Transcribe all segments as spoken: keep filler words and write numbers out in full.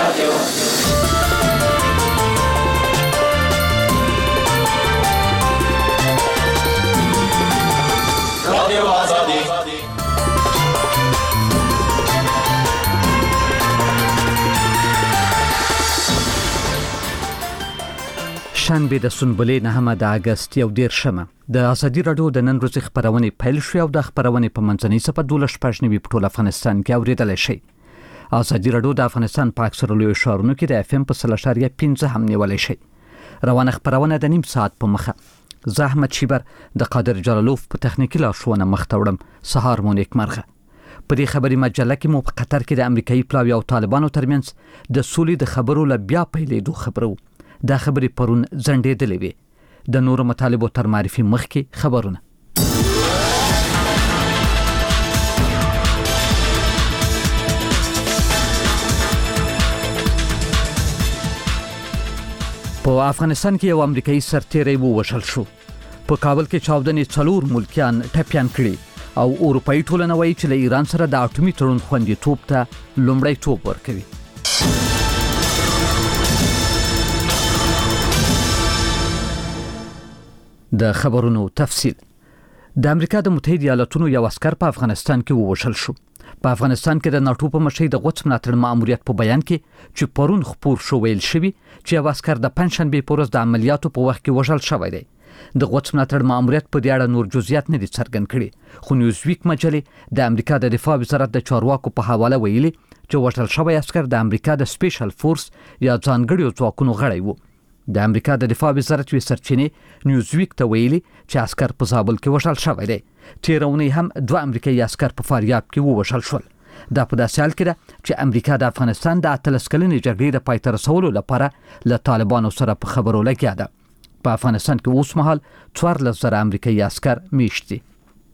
شنبه د سنبلې نهمه د اگست یو دیرشمه د ازادي راډیو د نن ورځې خبرونه پیل شوې او د خبرونه په منځنۍ صفحه دولس شپږ نوي په ټول افغانستان کې اوریدل شي. ازادي راډیو د افغانستان په اکثره لوی ښارونو کې د اف ام په سل اشاریه پنځه هم نیولای شي. روانه خبرونه د نیم ساعت په مخه زحمت شیبر د قادر جلالوف په تخنیکی لارښوونه مخ ته وړم. سهار مو نیک مرغه. په دې خبري مجله کې مو په قطر کې د امریکایي پلاوی او طالبانو ترمنځ د سولې د خبرو ل بیا پیلېدو خبرو دا خبري پرون زنډېدلې وي. د نورو مطالبو تر معرفي مخکې خبرونه. په افغانستان کې یو امریکایي سرتیری ووژل شو. په کابل کې چاودنې څلور ملکیان ټپيان کړي او اروپایي ټولنه وایي چې له ایران سره د اټومي تړون خوندیتوب ته لومړیتوب ورکوي. د خبرونو تفصیل. د امریکا د متحده ایالاتونو یو عسكر په افغانستان کې ووژل شو. په افغانستان کې د ناتو په مشرۍ د غوڅ ملاتړ ماموریت په بیان کې چې پرون خبر شو ویل شوی چې یو عسكر د پنځشنبه په ورځ د عملیاتو په وخت کې وژل شوی دی. د غوڅ ملاتړ ماموریت په دې اړه نور جزئیات نه دي څرګند کړي، خو نیوزویک مجلې د امریکا د دفاع وزارت د چارواکو په حواله ویلي چې وژل شوی عسكر د امریکا د سپیشل فورس یا ځانګړي ځواکونو غړی وو. د امریکا د دفاع وزارت وی سرچینې نیوزویک ته ویلي چې عسكر په زابل کې وژل شوی دی. تیرونی هم دوه امریکایي عسكر په فاریاب کې ووژل شول. دا په داسې حال کې ده چې امریکا د افغانستان د اتلس کلنې جګړې د پای ته رسولو لپاره له طالبانو سره په خبرو لګیا ده. په افغانستان کې اوس مهال څوارلس زره امریکایي عسكر میشت دي.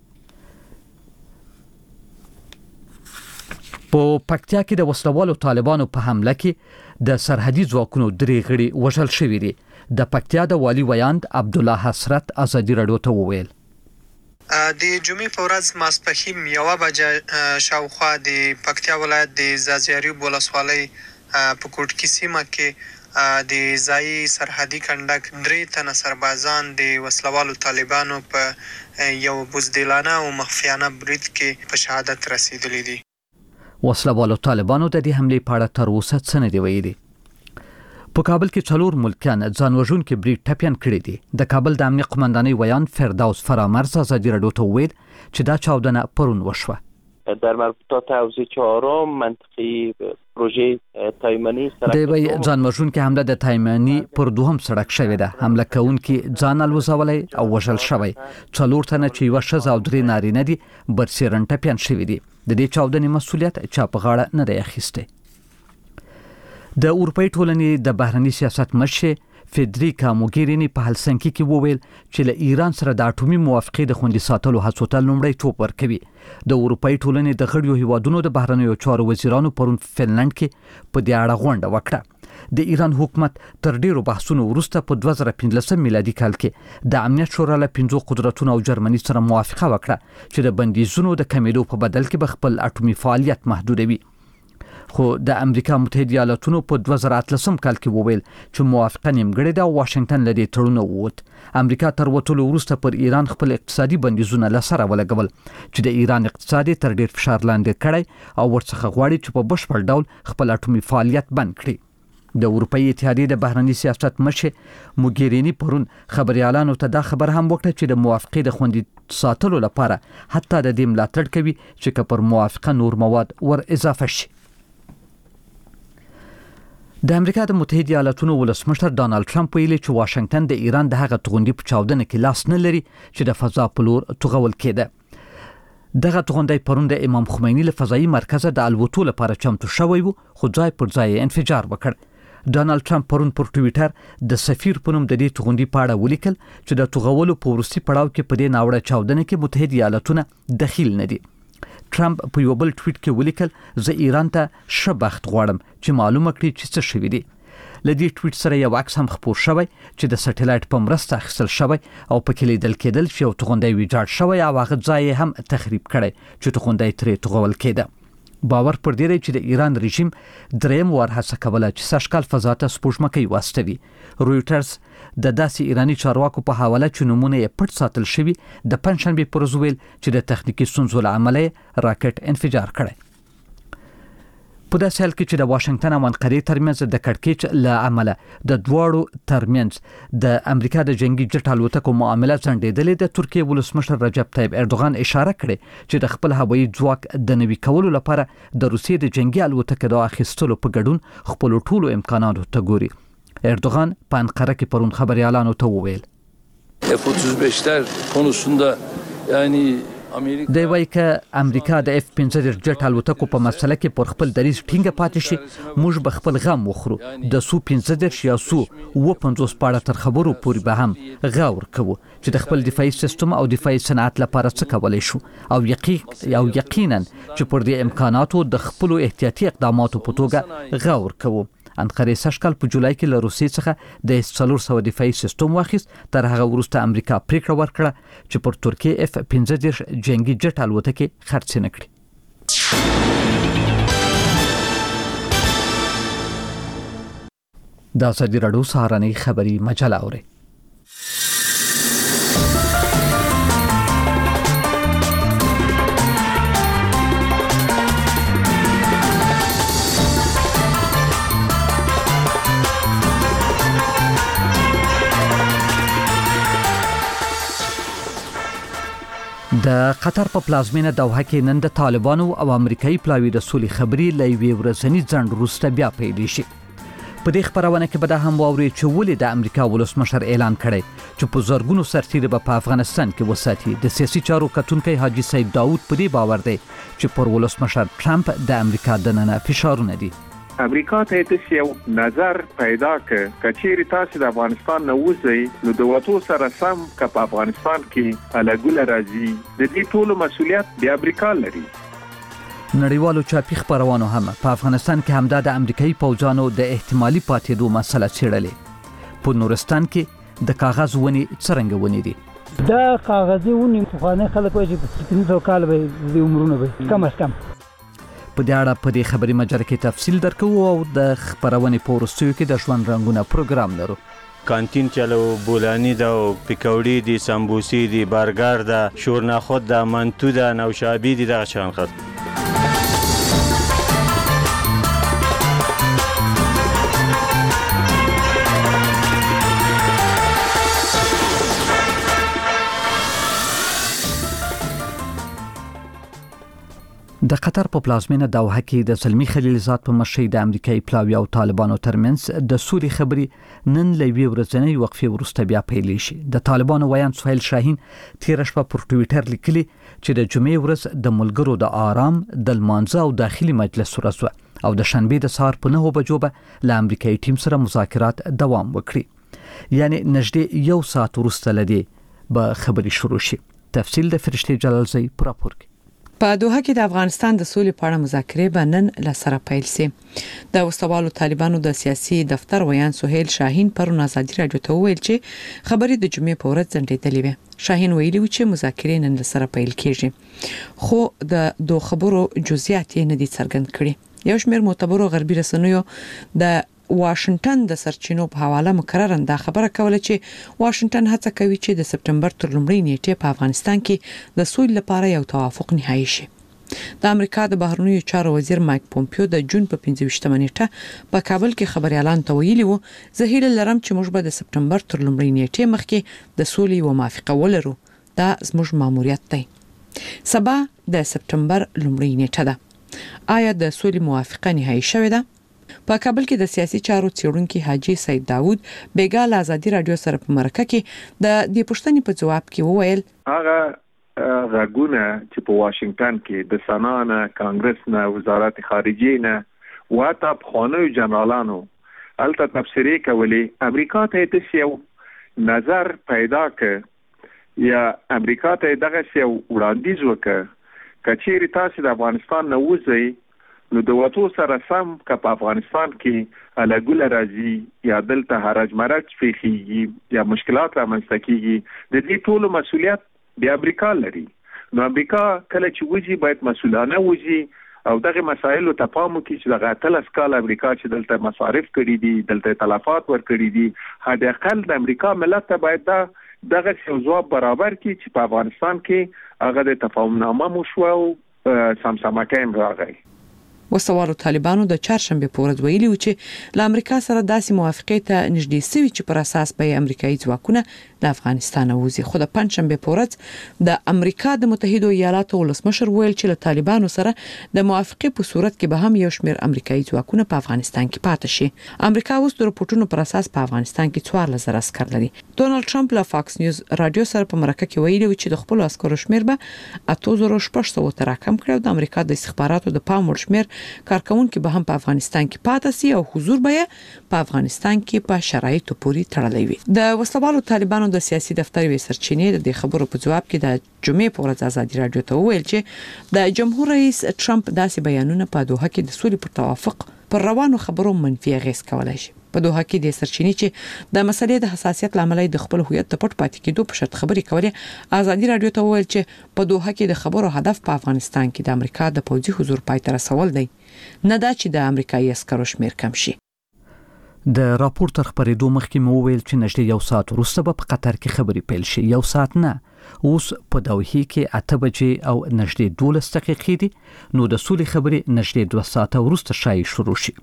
په پکتیا کې د وسلوالو طالبانو په حمله کې د سرحدي ځواکونو درې غړي وژل شوي دي. د پکتیا د والی ویاند عبد الله حسرت ازادي راډیو ته وویل د جمعې په ورځ ماسپښین یوه بجه شاوخوا د پکتیا ولایت د زازیاري ولسوالۍ په کوټکي سیمه کې د ځایي سرحدي کنډک درې تنه سربازان د وسلوالو طالبانو په یو بزدلانه او مخفیانه برید کې په شهادت رسیدلی دي. وسلوالو طالبانو د دې حملې په اړه تر اوسه څه نه دی ویلي. په کابل کې څلور ملکیان ځان وژونکي برید ټپيان کړي دي. د کابل د امنیت قومندانۍ ویان فردوس فرامرز ازادي راډیو ته وویل چې دا چاودنه پرون وشوه. در مربوطات حوزه چهارم منطقه پروژه تایمنی سړک د وی ځان وژونکي حمله د تایمنی پر دوهم سړک شوې ده. حمله کوونکي ځان الوزولای او وژل شوی. څلور تنه چې یو شذ او درې نارینه دي برسیرن ټپيان شوي دي. د دې چاودنې مسؤلیت چا په غاړه نه دی اخیسته. د اروپای ټولنې د بهرنی سیاست مشر فدریکا موګرینی په هلسنکی کې وویل چې له ایران سره د اټومي موافقې د خوندي ساتلو هڅو ته لومړیتوب ورکوي. د اروپای ټولنې د غړیو هیوادونو د بهرنیو چارو وزیرانو پرون فنلند کې په دې اړه غونډه وکړه. د ایران حکومت تر ډیرو بحثونو وروسته په دوه زره پنځلسم میلادي کال کې د امنیت شورا له پنځو قدرتونو او جرمني سره موافقه وکړه چې د بندیزونو د کمیدو په بدل کې به خپل اټومي فعالیت محدودوي. خو د امریکا متحده ایالاتونو په دوه زره اتلسم کال کې وویل چې موافقه نیمګړې ده او واشنگټن لدی تړون ووت. امریکا تر وټولو وروسته پر ایران خپل اقتصادي بندیزونه لسره ولګول چې د ایران اقتصادي تر ډیر فشار لاندې کړي او ورڅخه غواړي چې په بشپړ ډول خپل اټومي فعالیت بند کړي. د اروپאי اتحادیې د بهرنی سیاست مشر موګرینی پرون خبريالانو ته دا خبر هم وکړه چې د موافقې د خوندي ساتلو لپاره حتی د دې ملاتړ کوي چې که پر موافقه نور مواد ور اضافه شي. د امریکا د متحده ایالاتونو ولسمشر ډانلډ ټرمپ ویلي چې واشنگټن د ایران د هغه توغندي په چاودنه کې لاس نه لري چې د فضا په لور توغول کېده. دغه توغندي پرون د امام خمینی له فضایي مرکز د الوتلو لپاره چمتو شوی وو، خو ځای پر ځای انفجار وکړ. ډانلډ ټرمپ پرون پر ټوئیټر د سفیر په نوم د دې توغندي په اړه ولیکل چې د توغولو په وروستي پړاو کې په دې ناوړه چاودنه کې متحده ایالاتونه دخیل نه دي. ټرمپ په یو بل ټویټ کې ولیکل زه ایران ته ښه بخت غواړم چې معلومه کړي چې څه شوي دي. له دې ټویټ سره یو عکس هم خپور شوی چې د سټلایټ په مرسته اخیستل شوی او پکې لیدل کېدل چې یو توغندی ویجاړ شوی او هغه ځای هم تخریب کړی چې توغندی ترې توغول کېده. باور پر دې دی چې د ایران رژیم دریم وار هڅه کوله چې سږکال فضا ته سپوږمکۍ واستوي. رویټرز د داسې ایرانی چارواکو په حواله چې نمونه یې پټ ساتل شوي د پنځشنبې پر ورځ ویل چې د تخنیکي ستونزو له امله راکټ انفجار کړی. په داسې حال کې چې د واشنگټن او انقرې ترمنځ د کړکېچ له امله د دواړو ترمنځ د امریکا د جنگي جټ الوتکو معامله ځنډېدلې، د ترکیې ولسمشر رجب طیب اردوغان اشاره کړې چې د خپل هوایي ځواک د نوي کولو لپاره د روسیې د جنگي الوتکو د اخیستلو په ګډون خپل ټولو امکاناتو ته ګوري. اردوغان په انقره کې پرون خبريالانو ته وویل اف اتوز بیشتر konusunda یعنی د وای ک امریکا د اف پنځه جټ الوتکو په مسله کې پر خپل دریز ټینګه پاتې شي، موږ به خپل غم وخورو. د سو پنځه یا سو و پنځوس پاړه تر خبرو پورې به هم غور کوو چې د خپل دفاعي سیستم او دفاعي صنعت لپاره څه کولای شو، او یقین او یقینا چې پر دې امکاناتو د خپل احتیاطي اقداماتو په توګه غور کوو. انقره سږکال په جولای کې له روسیې څخه د څلور سوه دفاعي سیستم واخیست. تر هغه وروسته امریکا پریکړه ورکړه چې پر ترکیې اف پنځه جنگي جټ الوتکې خرڅ نه کړي. د ازادي راډیو سهارنۍ خبري مجله اوري. د قطر په پلازمینه دوحه کې نن د طالبانو او امریکایي پلاوی د سولې خبرې لوي ورځنی ځنډ وروسته بیا پیل شي. په دې خبرونه کې به دا هم واوري چې ولې د امریکا ولسمشر اعلان کړی چې په زرګونو سرتیري به په افغانستان کې وساتي. د سیاسي چارو کتونکي حاجی سید داوود په دې باور دی چې پر ولسمشر ټرمپ د امریکا دننه فشارونه دي. امریکا ته د یو نظر پیدا ک کچېری تاسو د افغانستان نه وځي نو د وټو سره سم ک په افغانستان کې الګول راځي، د دې ټولو مسولیت د امریکا لري. نړیوالو چاپی خبرونو هم په افغانستان کې همدا د امریکایي پوځانو د احتمالي پاتېدو مسله څېړلې. په نورستان کې د کاغذ ونی څرنګه ونی دي؟ دا کاغذي ونی خو نه خلک وایي چې پنځه کال به د عمرونه به کم از کم. په دې اړه په دې خبري مجره کې تفصیل درکو او د خبرونې په وروستیو کې د ژوند رنگونه پروګرام لرو. کانتین چلو، بولانی دا، پیکوړی دي، سمبوسی دي، برګر دا، شورناخود دا، منتو دا، نوشابی دي، دا شان خط. د قطر په پلازمینه دوحه کې د زلمی خلیلزاد په مشرۍ د امریکایي پلاوی او طالبانو ترمنځ د سولې خبرې نن لوي ورځنۍ وقفې وروسته بیا پیل شي. د طالبانو ویان سهیل شاهین تیر شپه پر ټوئیټر لیکلي چې د جمعې ورځ د ملګرو د آرام د لمانځه او داخلي مجلس ورځ او د شنبې د سهار په نهو بجو به له امریکایي ټیم سره مذاکرات دوام وکړي. یعنی نږدې یو ساعت وروسته لدی به خبري شروع شي. تفصیل د فرشتي جلالزی پر راپور. په دوحه کې د افغانستان د سولې په اړه مذاکرې به نن له سره پیل شي. د وسوالو طالبانو د سیاسي دفتر ویان سهیل شاهین پر ازادي راډیو ته ویل چې خبرې د جمعې په ورځ ځنډېدلې وي. شاهین ویلي و چې مذاکرې نن له سره پیل کیږي، خو د دوه خبرو جزئیات یې نه دي څرګند کړي. یو شمېر معتبرو غربي رسنیو د واشنگټن د سرچینو په حواله مکررن دا خبره کوله چې واشنگټن هڅه کوي چې د سپټمبر تر لومړۍ نیټې په افغانستان کې د سولې لپاره یو توافق نهایی شي. د امریکا د بهرنیو چارو وزیر مایک پومپیو د جون په پنځه ویشتمه نیټه په کابل کې خبريالان ته ویلي وو زه هیله لرم چې موږ به د سپټمبر تر لومړۍ نیټې مخکې د سولې و موافقه ولرو. دا زموږ ماموریت دی. سبا د سپټمبر لومړۍ نیټه ده. آیا د سولې موافقه نهایی شوه ده؟ په کابل کې د سیاسي چارو څېړونکي حاجی سید داوود بیګا له ازادي راډیو سره په مرکه کې د دې پوښتنې په جواب کې وویل هغه غاګونه چې په واشنگټن کې د سنانه کانګرس نه وزارت خارجه نه واته خانو جنرالانو الته تفسیری کولی امریکا ته د یو نظر پیدا ک یا امریکا ته دغه یو وړاندیز وکړ کچېری تاسو د افغانستان نه وځي نو د وټو سره سم ک په افغانستان کې الګول راځي یا دلته حرج مرج فيخيږي یا مشکلات رامنځته کیږي، د دې ټولو مسولیت د امریکا لري. نو امریکا کله چې وځي باید مسؤلانه وځي او دغه مسایلو ته پام وکړي چې دغه اتلس کال امریکا چې دلته مصارف کړي دي، دلته تلفات ورکړي دي، حد اقل د امریکا ملت ته باید دا دغه ځواب برابر کړي چې په افغانستان کې هغه د تفاهم نامه مو شو او سمسمه هم راغی. وسوالو طالبانو د چهارشنبه په ورځ ویلي و چې له امریکا سره داسې موافقه ته نږدې سوي چې پر اساس به امریکایي ځواکونه د افغانستان وځي، خو د پنځشنبه په ورځ د امریکا د متحده ایالاتو ولسمشر ویل چې له طالبانو سره د موافقه په صورت کې به هم یو شمېر امریکایي ځواکونه په افغانستان کې پاتې شي. امریکا اوس د رپورټونو پر اساس په افغانستان کې څوارلس زره عسكر لري. ډونالد ټرمپ له فاکس نیوز رادیو سره په مرکه کې ویلي و چې د خپل عسکرو شمېر به اته زره شپږ سوه ته راکم کړي او د امریکا د استخباراتو د پام وړ شمېر کارکونکو به هم په افغانستان کې پاتې سي او حضور به په افغانستان کې په شرایطو پورې تړلی وي. د وسلوالو طالبانو د سیاسي دفتر وی سرچینې د خبرو په جواب کې د جمعې په ورځ ازادي رادیو ته وویل چې د جمهور رئیس ټرمپ داسې بیانونه په دوحه کې د سولې پر توافق پر روانو خبرو منفي اغیز کولای شي. په دوحه کې د سرچینې چې د مسلې د حساسیت لامل د خپل هویت ته پټ پاتې کېدو په شرط خبرې کولې، ازادي رادیو ته وویل چې په دوحه کې د خبرو هدف په افغانستان کې د امریکا د پوځي حضور پای ته رسول دی، نه دا چې د امریکایي عسکرو شمیر کم شي. د راپور تر خبرېدو مخکې مو ویل چې نږدې یو ساعت وروسته به په قطر کې خبرې پیل شي. یو ساعت نه، اوس په دوحه کې اته بجې او نږدې دولس دقیقې دي، نو د سولې خبرې نږدې دوه ساعته وروسته شاید شروع شي.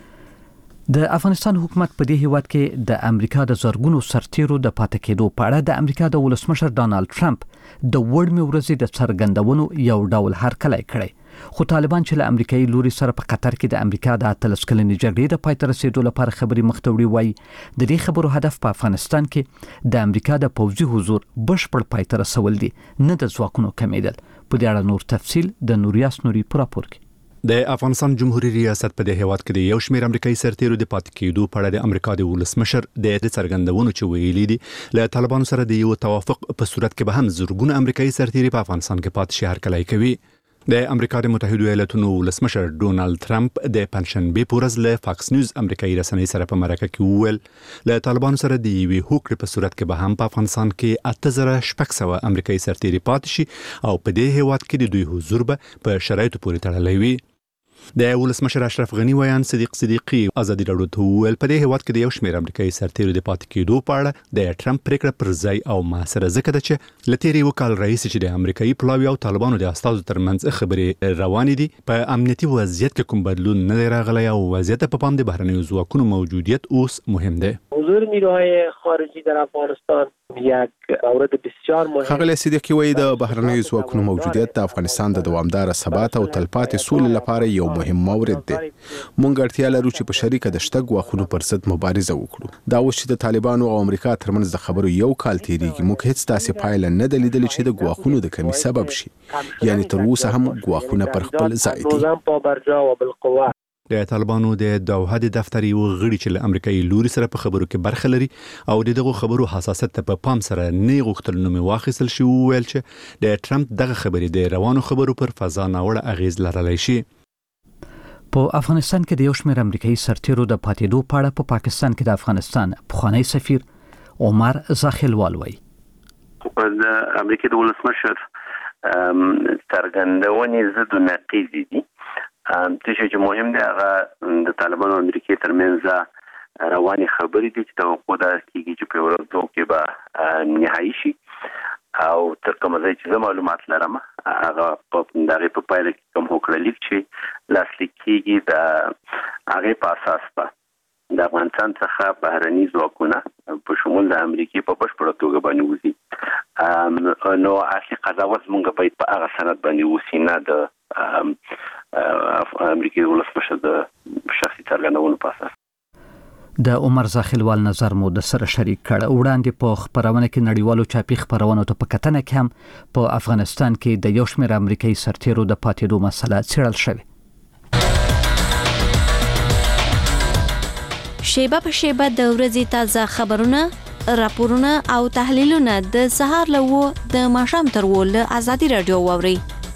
د افغانستان حکومت په دې هیواد کې د امریکا د زرګونو سرتیرو د پاتې کېدو په اړه د امریکا د ولسمشر ډانلډ ټرمپ د وړمې ورځې د څرګندونو یو ډول هرکلی کړی، خو طالبان چې له امریکایي لوري سره په قطر کې د امریکا د اتلس کلنې جګړې د پای ته رسیدو لپاره خبرې مخ ته وړي وایي د دې خبرو هدف په افغانستان کې د امریکا د پوځي حضور بشپړ پای ته رسول دي، نه د ځواکونو کمیدل. په دې اړه نور تفصیل د نوریاس نوري په راپور کې. د افغانستان جمهوریت ریاست په دې هیواد کې د یو شمېر امریکایي سرتیرو د پاتې کېدو په اړه د امریکا د ولسمشر د څرګندونو چې ویلي دي له طالبانو سره د یو توافق په صورت کې به هم زرګونه امریکایي سرتیري په افغانستان کې پاتې شي هرکلی کوي. د امریکا د متحده ایالاتونو ولسمشر ډونالد ټرمپ د پنځشنبه په ورځ له فاکس نیوز امریکایي رسنۍ سره په مرکه کې وویل له طالبانو سره د یوې هوکړې په صورت کې به هم په افغانستان کې اته زره شپږ سوه امریکایي سرتیري پاتې شي او په دې هیواد کې د دوی حضور به په شرایطو پورې تړلی وي. د ولسمشر اشرف غنی ویان صدیق صدیقی ازادي راډیو ته ویل په دې هیواد کې د یو شمېر امریکایي سرتیرو د پاتې کېدو په اړه د ټرمپ پریکړه پر ځای او محاصره ځکه ده چې له تېرې وکال رئیس چې د امریکایي پلاوي او طالبانو د استازو ترمنځ خبرې روانې دي په امنیتي وضعیت کې کوم بدلون نه دی راغلی او وضعیت په پام د بهرنیو ځواکونو موجودیت اوس مهم دی. حضور نیروهای خارجی در افغانستان یک مورد بسیار مهم. خغلی صدیقی وایي د بهرنیو ځواکونو موجودیت د افغانستان د دوامدار ثبات او تلپاتې سولې لپاره یو مهم مورد دی. مونږ اړتیا لرو چې په شریکه د شته ګواښونو پر ضد مبارزه وکړو. دا اوس چې د طالبانو او امریکا ترمنځ د خبرو یو کال تیریږي، موږ هیڅ داسې پایله نه ده لیدلې چې د ګواښونو د کمی سبب شي، یعنی تر اوسه هم ګواښونه پر خپل ځای دي. د طالبانو د دوحه د دفتر یو غړي چې له امریکایي لوري سره په خبرو کې برخه لري او دغه خبرو حساسیت ته په پام سره نه غوښتل نو واخیستل شي، ویل چې د ټرمپ دغه خبرې د روانو خبرو پر فضا ناوړه اغیز لرلی شي. په افغانستان کې د یو شمېر امریکایي سرتیرو د پاتېدو په اړه په پاکستان کې د افغانستان پخوانی سفیر عمر زاخیلوال وایي د امریکا د ولسمشر څرګندونې ضد و نقیض دي. څه چې مهم دی هغه د طالبانو او امریکا ترمنځ رواني خبرې دي چې توقع ده کېږي چې په ورځو کې به نهایي شي او تر کومه ځای چې زه معلومات لرم هغه په دغې په پایله کې کوم هوکړلیک چې لاسلیک کېږي د هغې په اساس به د افغانستان څخه بهرني ځواکونه په شمول د امریکې په بشپړه توګه باندې وځي. نو اصلي قضاوت مونږ باید په هغه سند باندې وسي، نه د امریکای ولسمشر د شخصي څرګندونو په اساس. د عمر زاخیلوال نظر مو د سره شریک کړ. وړاندې په خبرونه کې نړیوالو چاپی خبرونو ته په کتنه کې هم په افغانستان کې د یو شمېر امریکایي سرتیرو د پاتېدو مسله څېړل شوې. شیبه په شیبه د ورځې تازه خبرونه، راپورونه او تحلیلونه د سهار له و د ماښام تر و له ازادي راډیو واورئ.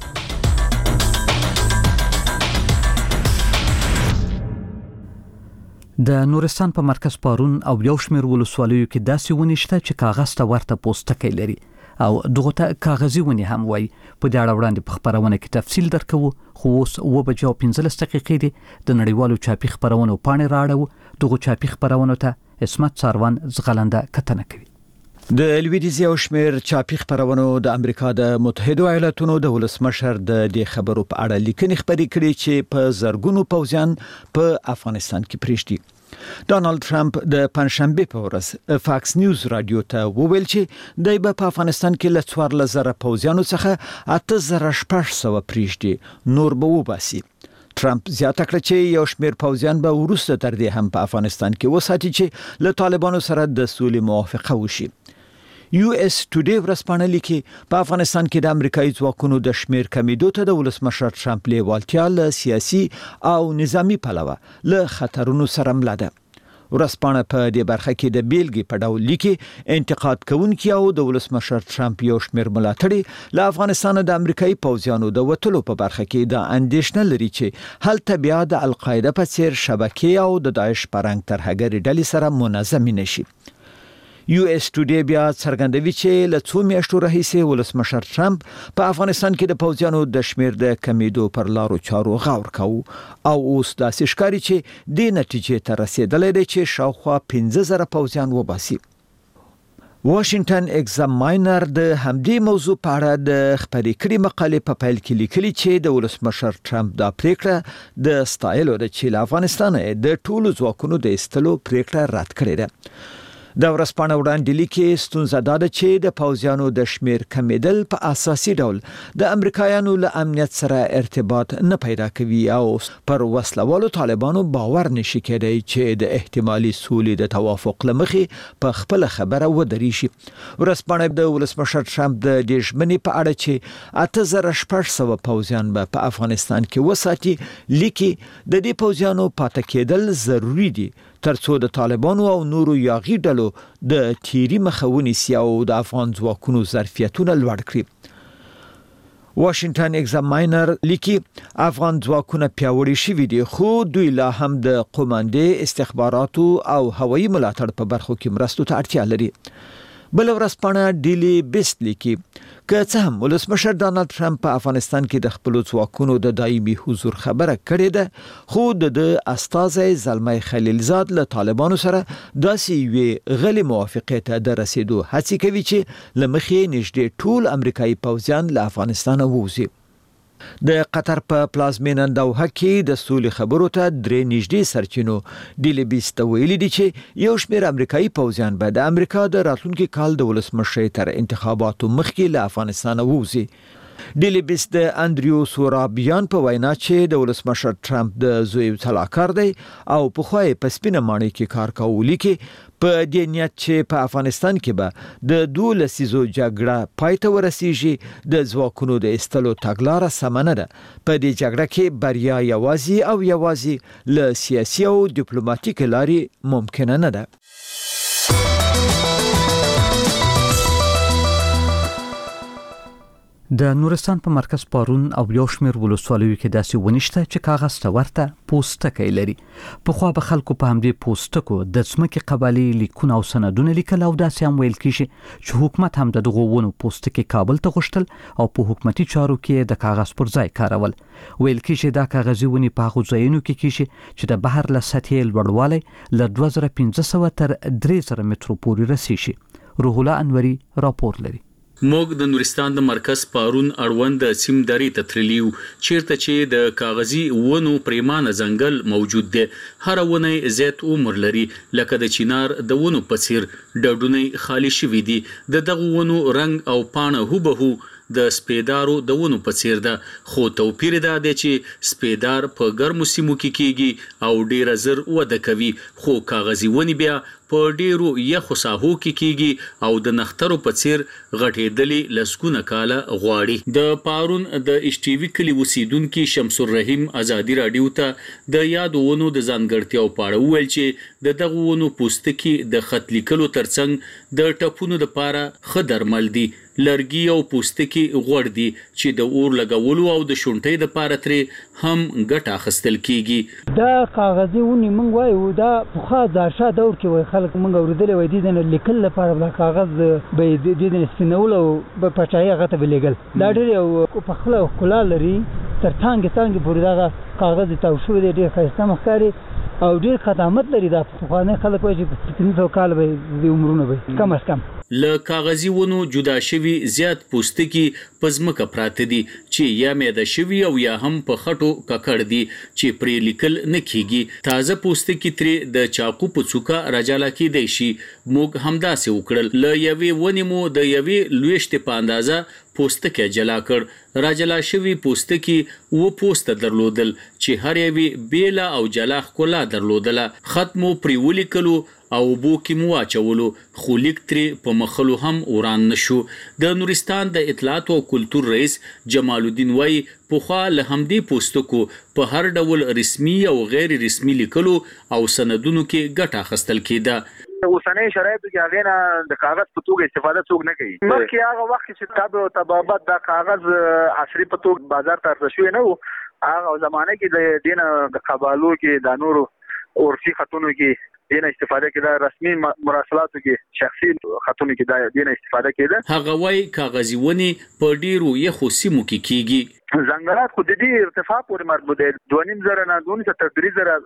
د نورستان په مرکز پارون او یو شمېر ولسوالیو کې داسې ونې شته چې کاغذ ته ورته پوستکی لري. او دغه ته کاغذي ونی هم وای. په دې اړه وړاندې په خبرونه کې تفصیل درکوو، خو اوس و بجو پنځلس دقیقې دي د نړیوالو چاپی خبرونو پاڼې راړو. دغه چاپی خبرونو ته اسمت ساروان زغلنده کتنه کوي. د لویدیزي او شمیر چاپی خبرونو د امریکا د متحده ایالاتونو د ولسمشر د دې خبرو په اړه لیکنې خبرې کړې چې په زرګونو پوځیان په افغانستان کې پریږدي. ډونالد ټرمپ د پنځشنبه په ورځ فاکس نیوز رادیو ته وویل چې دای په افغانستان کې ل څوارلس زره پوځیانو څخه اته زره شپږ سوه پریږدي، نور به وباسي. ټرمپ زیاته کړه چې یو شمیر پوځیان به وروسته تر دې هم په افغانستان کې وساتي چې له طالبانو سره د سولې موافقه وشي. یو اس ټوډے ورځپاڼه لیکي په افغانستان کې د امریکایي ځواکونو د شمیر کمیدو ته د ولسمشر ټرمپ لیوالتیا له سیاسي او نظامی پلوه له خطرونو سره مله ده. ورځپاڼه په دې برخه کې د بیلګې په ډول لیکي انتقاد کوونکي او د ولسمشر ټرمپ یو شمیر ملاتړي له افغانستان د امریکایي پوځیانو د وټلو په برخه کې د اندیشنه لري چې هلته بیا د القاعده په څیر شبکې او د داعش پرنګ ترهګري ډلې سره منظم نشي. یو اس ټوډے بیا څرګندوي چې له څو میاشتو راهیسې ولسمشر ټرمپ په افغانستان کې د پوځیانو د شمیر د کمیدو پر لارو چارو غور کوي او اوس داسې ښکاري چې د نتیجې ته رسیدلې ده چې شاوخوا پنځه زره پوځیان وباسي. واشنگټن ایگزاماینر د همدې موضوع په اړه د خبرې کړې مقالې په پیل کې لیکلي چې د ولسمشر ټرمپ دا پریکړه د ستایلو ده چې له افغانستان د ټولو ځواکونو د ایستلو پریکړه رد کړې ده. د ورځپاڼه وړاندې لیکي ستونزه دا ده چې د پوځیانو د شمیر کمیدل په اساسي ډول د امریکایانو له امنیت سره ارتباط نه پیدا کوي او پر وسلوالو طالبانو باور نشي کېدای چې د احتمالي سولې د توافق لمخې په خپل خبره ودرېږي. ورځپاڼه د ولسمشر ټرمپ د دې ژمنې په اړه چې اته زره شپږ سوه پوځیان به په افغانستان کې وساتي لیکي د دې پوځیانو پاتې کېدل ضروری دي ترڅو د طالبانو او نورو یاغي ډلو د تیری مخاوني سیاو د افغان ځواکونو ظرفیتونه لوړ کړي. واشنگټن ایگزاماینر لیکي افغان ځواکونه پیاوړي شوي دي خو دوی لا هم د قوماندې استخباراتو او هوایي ملاتړ په برخو کې مرستو ته اړتیا لري. بل ورځپاڼه ډیلی بیست لیکي که څه هم ولسمشر ډونالد ټرمپ په افغانستان کې د خپل ځواکونو د دایمي حضور خبره کړې ده خو د استازي زلمي خلیلزاد له طالبانو سره داسې وی غلي موافقه ته د رسیدو هڅه کوي چې لمخې نږدې ټول امریکایي پوځیان له افغانستان ووزي. د قطر په پلازمینه دوحه کې د سولې خبرو ته درې نږدې سرچینو ډیلی بیست ویلي دي چې یو شمېر امریکایي پوځیان به د امریکا د راتلونکي کال د ولسمشر تر انتخاباتو مخکې له افغانستان ووزي. ډیلی بیست د انډریو سورابیان په وینا چې د ولسمشر ټرمپ د زوی طلاقار دی او په خوای په سپینه مانی کې کار کوي کې په دې نیت چې په افغانستان کې به د دوه لسیزو جګړه پای ته ورسیږي د ځواکونو د استلو تګلاره سمنه ده. په دې جګړه کې بریا یوازې او یوازې له سیاسي او ډیپلوماټیک لارې ممکن نه ده. د نورستان په مرکز پارون او یو شمیر ولسوالیو کې داسې ونشته چې کاغذ ته ورته پوسټکې لري. په خو به خلکو په همدې پوسټکو د ځمکې قبالي لیکونه او سندونه لیکل او داسې هم ویل کیږي چې حکومت هم د دغو ونو پوسټکې کابل ته غوښتل او په حکومتي چارو کې د کاغذ پر ځای کارول. ویل کیږي دا کاغذي ونی په هغو ځایونو کې کیږي چې د بحر له سطحې لوړوالی له دوه زره پنځه سوه تر درې زره مترو پورې رسیږي. روح الله انوري راپور لري. موږ د نورستان د مرکز پارون اړوند د سیم درې ته تللیو چیرته چې د کاغذي ونو پریمانه ځنګل موجود دی. هر ونه زیات عمر لري لکه د چینار د ونو په څیر ډډونه خالی شوي دي. د دغه ونو رنگ او پاڼه هوبهو د سپیدارو د ونو په څیر ده خو توپیر دا دی چې سپیدار په ګرمو سیمو کې کیږي او ډیر زر وده کوي خو کاغذي ونی بیا په ډیرو یخو ساحو کې کیږي او د نخترو په څیر غټېدلې لسګونه کاله غواړي. د پارون د اشټیوي کلی اوسیدونکو شمس الرحیم ازادي رادیو ته د یادونو د ځانګړتیاو په اړه ویل چې د دغه ونو پوستکي د خط لیکلو ترڅنګ د ټپونو لپاره ښه درمل دي. لرګي او پوستکي غوړ دي چې د اور لګولو او د شونټۍ د پاره ترې هم ګټه اخیستل کیږي. دا کاغذي ونی موږ وایو دا په ځاشه دور کې وای خلک موږ اوریدل وای دي نه لیکل لپاره دا کاغذ به د دې سپینول او په پټای غته بلګل دا ډېر په خپل کلا لري تر څنګه څنګه پورې دا کاغذ تاو شو دی ډېر ښایسته مخکاري او ډېر خدمت لري دا په خانه خلک وایي چې پنځه کال به د عمرونه به کم از کم له کاغذي ونو جدا شوی زیات پوستکي پزمکه پراته دي چې یا مېده شوی او یا هم په خټو ککړ دي چې پرې لیکل نه کیږي. تازه پوستکي ترې د چاقو په څوکا راجاله کېدای شي. موږ همداسې وکړل. له یوې ونې مو د یوې لویشتې په اندازه پوستکی جلا کړ. راجلا شوی پوستکی و پوسته درلودل چې هر یوې بیله او جلا ښکلا درلودله. خط مو پرې ولیکلو او بو کې مو واچولو خو لیک ترې په مخلو هم وران نشو. د نورستان د اطلاعات او کلتور رئیس جمال الدین وای پوخا له همدې پوستکو په هر ډول رسمي او غیر رسمي لیکلو او سندونو کې ګټه اخیستل کېده. اوسنۍ شرایطو کې هغه نه د کاغذ په توګه استفاده څوک نه کوي. مخکې هغه وخت چې کتاب او طبابت د کاغذ عصري په توګه بازار ته رسوي نه وو. هغه زمانه کې د دین د قبالو کې د نورو عرفي خطونو کې دینه استفاده کېده. رسمي مراسلاتو کې شخصي خطونو کې د دینه استفاده کېده. هغه وای کاغذي ونی په ډیرو یخو سیمو کې کیږي. ځنګلات خو د دې ارتفاع پورې مربوط دي. دوه نیم زره نه دوه تر درې زره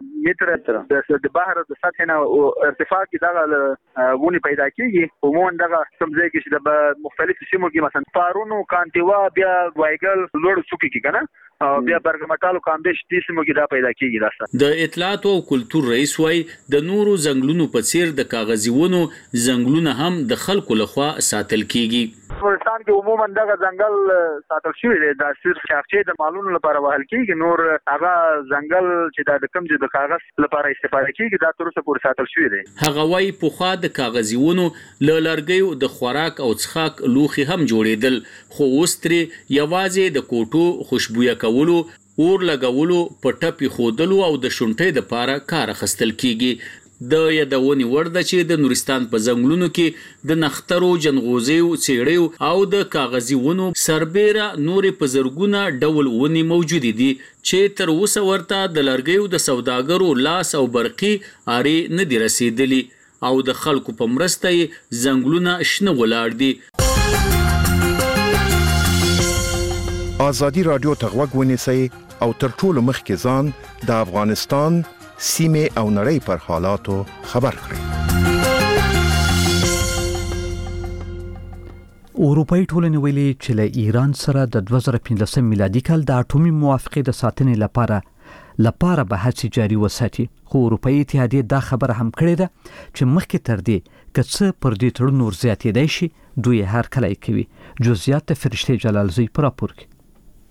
متره د بحر د سطح نه ارتفاع کې دغه ونی پیدا کیږي. عموما دغه سمځي کې چې د مختلفو سیمو کې مثلا پارونو کانتیوا بیا وایګل لوړ څوکي کې کنه او بیا برګمټالو کاندش دې سیمو کې دا پیدا کیږي. راځه د اطلاعات او کلتور رئیس وای د نورو ځنګلونو په څیر د کاغذي ونو ځنګلونه هم د خلکو لخوا ساتل کیږي. افغانستان کې عموما دغه ځنګل ساتل شوی دی. دا صرف شاخچې د مالونو لپاره وهل کیږي. نور هغه ځنګل چې د کم چې د کاغذ لپاره استفاده کیږي دا تر اوسه پورې ساتل شوی دی. هغه وای په خوا د کاغذي ونو له لرګیو د خوراک او څښاک لوخي هم جوړیدل خو اوس ترې یوازې د کوټو خوشبویا کولو اور لګولو په ټپي خودلو او د شونټۍ د پاره کار اخیستل کیږي. د یادونې وړ ده چې د نورستان په ځنګلونو کې د نخترو جنغوزیو څېړیو او د کاغذي ونو سربیره نورې په زرګونه ډول ونې موجود دي چې تر اوسه ورته د لرګیو د سوداګرو لاس او برقي اړې نه دي رسیدلي او د خلکو په مرسته یې ځنګلونه شنه ولاړ دي. ازادي رادیو ته غوږ ونیسئ او تر ټولو مخکې ځان د افغانستان سیمه او نړۍ پر حالاتو خبر کړئ. اروپאי ټولنې ویلي چې له ایران سره د دوه زره پنځلسم میلادي کال د اټومي موافقې د ساتنې لپاره لپاره به هڅې جاري وساتي. خو اروپאי اتحادیه دا خبره هم کړې ده چې مخکې تر دې که څه پر دې تړون نور زیاتېدای شي دوی هر کله کوي. جزئیات د فرشته جلالزی پر راپور کې.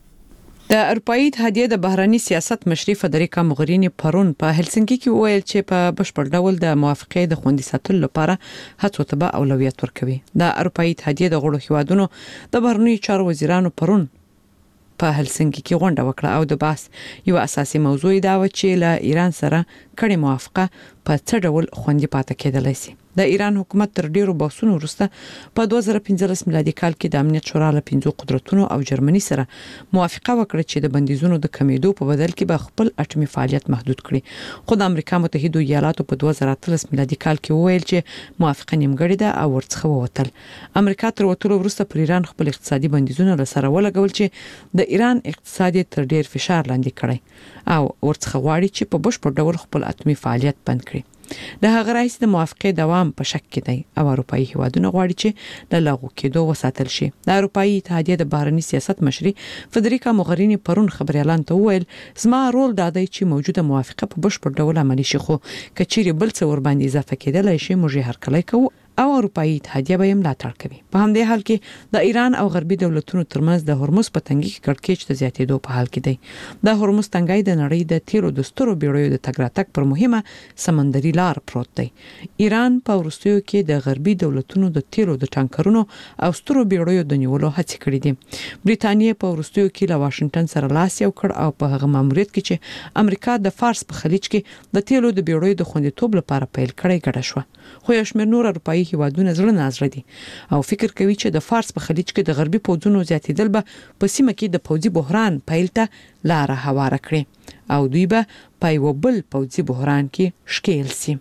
د اروپאי اتحادیه د بهراني سیاست مشري فدریکا موغرینی پرون په هلسنکي کې وویل چې په بشپړ ډول د موافقې د خوندي ساتلو لپاره هڅو ته به اولویت ورکوي. د اروپאי اتحادیه د غړو هیوادونو د بهرنیو چارو وزیرانو پرون په هلسنکي کې غونډه وکړه او د بحث یو اساسي موضوع دا و چې له ایران سره کړي موافقه په څه ډول خوندي پاتې کېدلای شي. د ایران حکومت تر ډیرو بحثونو وروسته په دوه زره پنځلس میلادي کال کې د امنیت شورا له پنځو قدرتونو او جرمني سره موافقه وکړه چې د بندیزونو د کمیدو په بدل کې به خپل اټومي فعالیت محدود کړي. خو د امریکا متحده ایالاتو په دوه زره اتلس میلادي کال کې وویل چې موافقه نیمګړې ده او ورڅخه ووتل. امریکا تر وټولو وروسته پر ایران خپل اقتصادي بندیزونه له سره ولګول چې د ایران اقتصاد تر ډیر فشار لاندې کړي او ورڅخه غواړي چې په بشپړ ډول خپل اټومي فعالیت بند کړي. د هغه رئیس د موافقې دوام په شک کې دی او اروپאי هیوادونه غواړي چې د لغوه کېدو وساتل شي. د اروپאי اتحادیه د بهرني سیاست مشري فدریکا موغرینی پرون خبري اعلان ته وویل زما رول دا دی چې موجوده موافقه په بشپړ ډول عملي شي خو کچيري بل څه ور باندې اضافه کېدلای شي موږ هر کله کوو او اروپאי اتحادیه به ملاتړ کوي. په همدې حال کې د ایران او غربي دولتونو ترمنځ د هرمز په تنګي کې کړکېچ د زیاتېدو په حال کې دی. د هرمز تنګي د نړۍ د تیرو د سترو بیړیو د تګ راتګ پر مهمه سمندري لار پروت دی. ایران په وروستیو کې د غربي دولتونو د تیرو د ټانکرونو او سترو بیړیو د نیولو هڅې کړې دي. بریتانیا په وروستیو کې له واشنگټن سره لاس یو کړ او په هغه ماموریت کې چې امریکا د فارس په خلیج کې د تیلو د بیړیو د خوندیتوب لپاره پیل کړی ګډه شو. خو یو شمېر نور اروپאי دوی هیوادونه زړه نازړه دي او فکر کوي چې د فارس په خلیج کې د غربي پوځونو زیاتیدل به په سیمه کې د پوځي بحران پیل ته لار هواره کړي او دوی به په یو بل پوځي بحران کې ښکیل سي.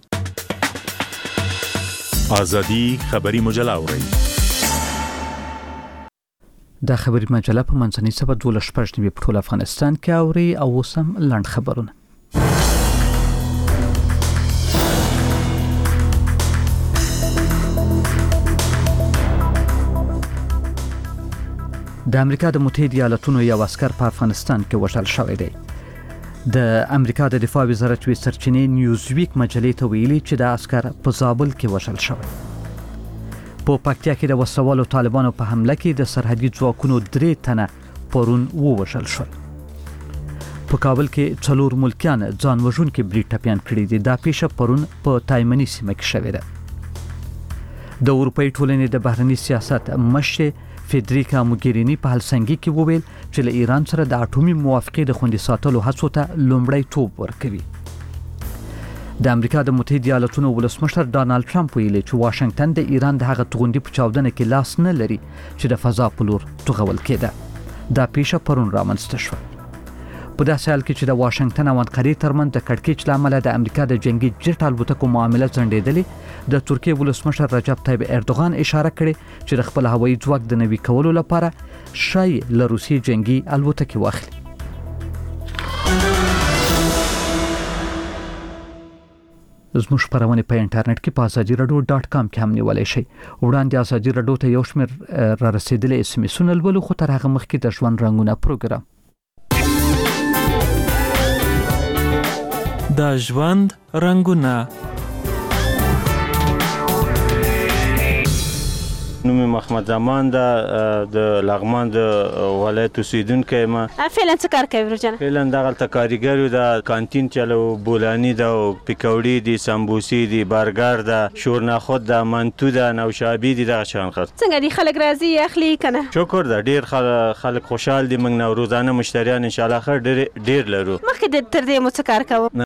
ازادي خبري مجله اوري. دا خبري مجله په منځنۍ سبا دوله شپږ نیمه په ټول افغانستان کې اوري او وسم لند خبرونه. د امریکا د متحده ایالاتونو یو عسكر په افغانستان کې وژل شوی دی. د امریکا د دفاع وزارت وی سرچینې نیوزویک مجلې ته ویلي چې د عسكر په زابل کې وژل شوی. په پکتیا کې د وسوالو طالبانو په حمله کې د سرحدي ځواکونو درې تنه پرون ووژل شول. په کابل کې څلور ملکیان ځان وژونکي بریټ ټپيان کړي دي. دا پیښه پرون په تایمني سیمه کې شوې ده. د اروپאי ټولنې د بهرنی سیاست مشر فدریکا موګرینی په هلسنګي کې وویل چې له ایران سره د اټومي موافقې د خوندي ساتلو هڅو ته لومړی توپ ورکوي. د امریکا د متحده ایالاتونو ولسمشر ډانالډ ټرمپ ویلي چې واشنگټن د ایران د هغه توغندي په چاودنه کې لاس نه لري چې د فضا په لور توغول کېده. دا پیښه پرون رامنځته شوه. په داسې حال کې چې د واشنگټن او انقرې ترمنځ د کړکېچ له امله د امریکا د جنگي جټ الوتکو معامله ځنډېدلې، د ترکیې ولسمشر رجب طیب اردوغان اشاره کړې چې د خپل هوایي ځواک د نوي کولو لپاره شاید له روسیې جنگي الوتکې واخلي. زموږ خبرونه په انټرنیټ کې په ازادي رادیو ډاټ کام کې هم نیولای شئ. وړاندې ازادي رادیو ته یو شمېر را رسیدلې اس ام اسونه لولو، خو تر هغه مخکې د ژوند رنګونه پروګرام د ژوند رنګونه. نوم محمد زمان دا د لغمان د ولایت اوسیدونکی یم. فعلا څه کار کوي ورجنه؟ فعلا دغلته کاریګر یو، د کانتین چلو، بولاني ده، پیکوړي دي، سمبوسي دي، برګر ده، شورناخود ده، منتو ده، نوشابي دي، دغه شان خاص. څنګه دي خلک راځي اخلي کنه؟ شکر ده، ډیر خلک خوشحال دي. موږ نو روزانه مشتریان ان شاء الله خیر ډیر ډیر لرو. مخکې د تر دې مو څه کار کوو؟